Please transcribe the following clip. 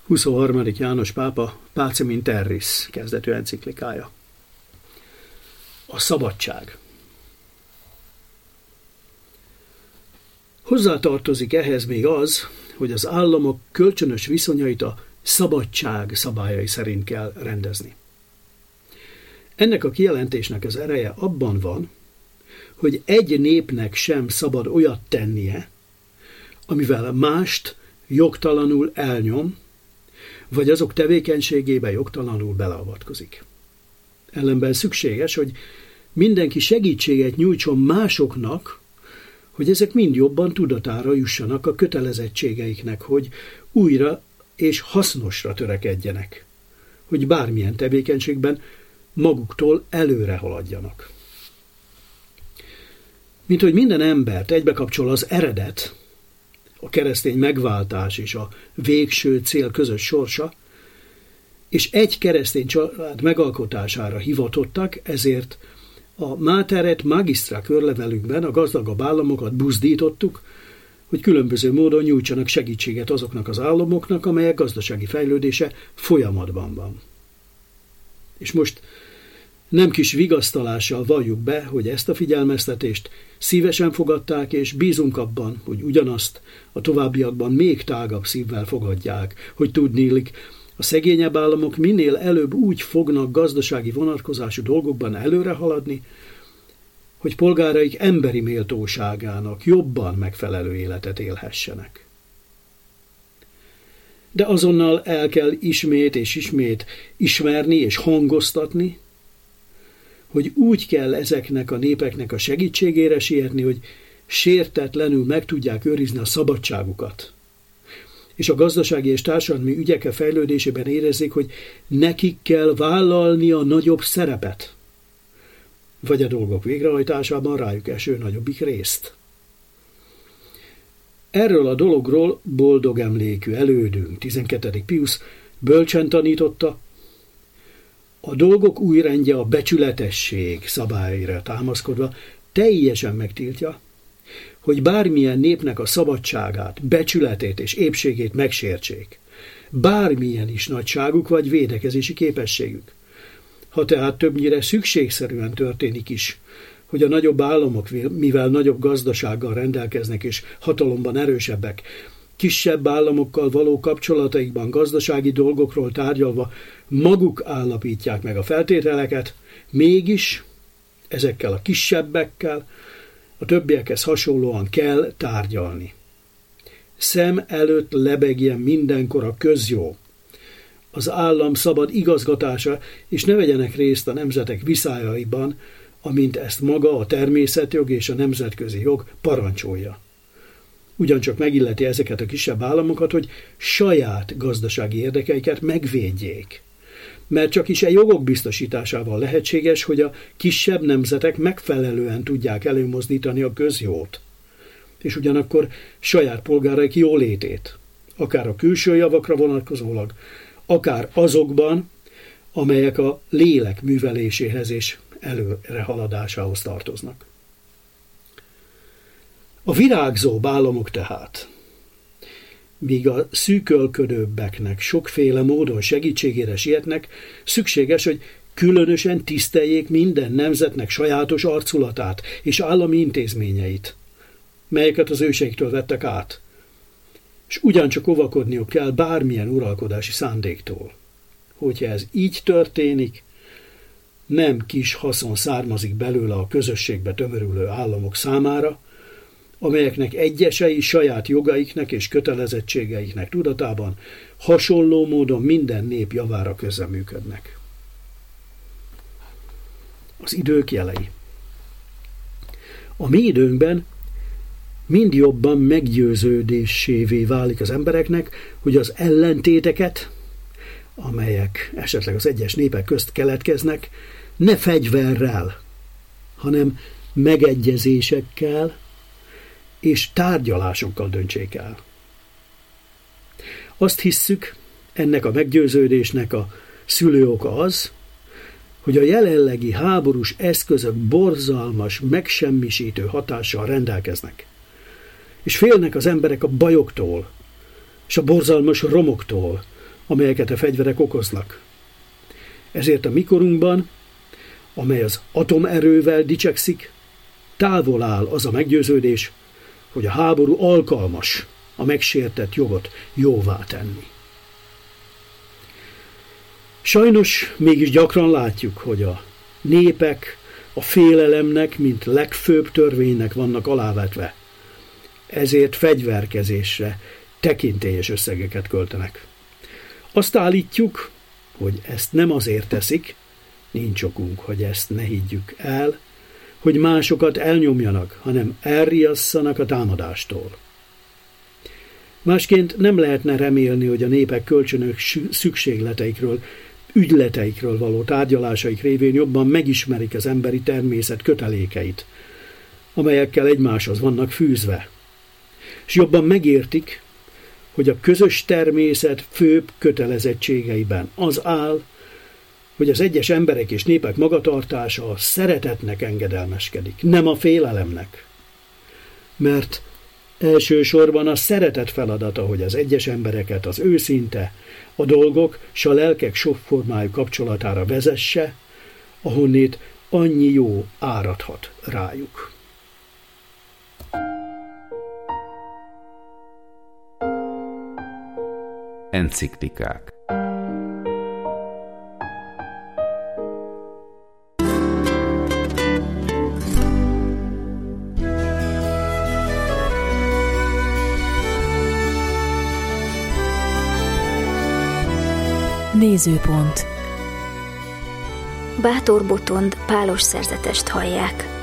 23. János pápa Pacem in Terris kezdetű enciklikája. A szabadság. Hozzátartozik ehhez még az, hogy az államok kölcsönös viszonyait a szabadság szabályai szerint kell rendezni. Ennek a kijelentésnek az ereje abban van, hogy egy népnek sem szabad olyat tennie, amivel mást jogtalanul elnyom, vagy azok tevékenységébe jogtalanul beleavatkozik. Ellenben szükséges, hogy mindenki segítséget nyújtson másoknak, hogy ezek mind jobban tudatára jussanak a kötelezettségeiknek, hogy újra és hasznosra törekedjenek, hogy bármilyen tevékenységben maguktól előre haladjanak. Mint hogy minden embert egybekapcsol az eredet, a keresztény megváltás és a végső cél közös sorsa, és egy keresztény család megalkotására hivatottak, ezért a Mater et Magistra körlevelünkben a gazdagabb államokat buzdítottuk, hogy különböző módon nyújtsanak segítséget azoknak az államoknak, amelyek gazdasági fejlődése folyamatban van. És most nem kis vigasztalással valljuk be, hogy ezt a figyelmeztetést szívesen fogadták, és bízunk abban, hogy ugyanazt a továbbiakban még tágabb szívvel fogadják, hogy tudniillik, a szegényebb államok minél előbb úgy fognak gazdasági vonatkozású dolgokban előre haladni, hogy polgáraik emberi méltóságának jobban megfelelő életet élhessenek. De azonnal el kell ismét és ismét ismerni és hangoztatni, hogy úgy kell ezeknek a népeknek a segítségére sietni, hogy sértetlenül meg tudják őrizni a szabadságukat. És a gazdasági és társadalmi ügyek fejlődésében érezzék, hogy nekik kell vállalni a nagyobb szerepet, vagy a dolgok végrehajtásában rájuk eső nagyobbik részt. Erről a dologról boldog emlékű elődünk, 12. Pius bölcsen tanította, a dolgok új rendje a becsületesség szabályaira támaszkodva teljesen megtiltja, hogy bármilyen népnek a szabadságát, becsületét és épségét megsértsék, bármilyen is nagyságuk vagy védekezési képességük. Ha tehát többnyire szükségszerűen történik is, hogy a nagyobb államok, mivel nagyobb gazdasággal rendelkeznek és hatalomban erősebbek, kisebb államokkal való kapcsolataikban gazdasági dolgokról tárgyalva maguk állapítják meg a feltételeket, mégis ezekkel a kisebbekkel a többiekhez hasonlóan kell tárgyalni. Szem előtt lebegjen mindenkor a közjó, az állam szabad igazgatása, és ne vegyenek részt a nemzetek viszályaiban, amint ezt maga a természetjog és a nemzetközi jog parancsolja. Ugyancsak megilleti ezeket a kisebb államokat, hogy saját gazdasági érdekeiket megvédjék. Mert csak is jogok biztosításával lehetséges, hogy a kisebb nemzetek megfelelően tudják előmozdítani a közjót, és ugyanakkor saját polgáraik jólétét, akár a külső javakra vonatkozólag, akár azokban, amelyek a lélek műveléséhez és előrehaladásához tartoznak. A virágzóbb államok tehát, míg a szűkölködőbbeknek sokféle módon segítségére sietnek, szükséges, hogy különösen tiszteljék minden nemzetnek sajátos arculatát és állami intézményeit, melyeket az őseiktől vettek át, és ugyancsak óvakodniuk kell bármilyen uralkodási szándéktól. Hogyha ez így történik, nem kis haszon származik belőle a közösségbe tömörülő államok számára, amelyeknek egyesei saját jogaiknak és kötelezettségeiknek tudatában hasonló módon minden nép javára közreműködnek. Az idők jelei. A mi időnkben mind jobban meggyőződésévé válik az embereknek, hogy az ellentéteket, amelyek esetleg az egyes népek közt keletkeznek, ne fegyverrel, hanem megegyezésekkel és tárgyalásokkal döntsék el. Azt hisszük, ennek a meggyőződésnek a szülőoka az, hogy a jelenlegi háborús eszközök borzalmas, megsemmisítő hatással rendelkeznek, és félnek az emberek a bajoktól, és a borzalmas romoktól, amelyeket a fegyverek okoznak. Ezért a mikorunkban, amely az atomerővel dicsekszik, távol áll az a meggyőződés, hogy a háború alkalmas a megsértett jogot jóvá tenni. Sajnos mégis gyakran látjuk, hogy a népek a félelemnek, mint legfőbb törvénynek vannak alávetve. Ezért fegyverkezésre tekintélyes összegeket költenek. Azt állítjuk, hogy ezt nem azért teszik, nincs okunk, hogy ezt ne higgyük el, hogy másokat elnyomjanak, hanem elriasszanak a támadástól. Másként nem lehetne remélni, hogy a népek kölcsönös szükségleteikről, ügyleteikről való tárgyalásaik révén jobban megismerik az emberi természet kötelékeit, amelyekkel egymáshoz vannak fűzve, és jobban megértik, hogy a közös természet főbb kötelezettségeiben az áll, hogy az egyes emberek és népek magatartása a szeretetnek engedelmeskedik, nem a félelemnek. Mert elsősorban a szeretet feladata, hogy az egyes embereket az őszinte, a dolgok s a lelkek sokformájú kapcsolatára vezesse, ahonnét annyi jó áradhat rájuk. Enciklikák. Nézőpont. Bátor Botond pálos szerzetest hallják.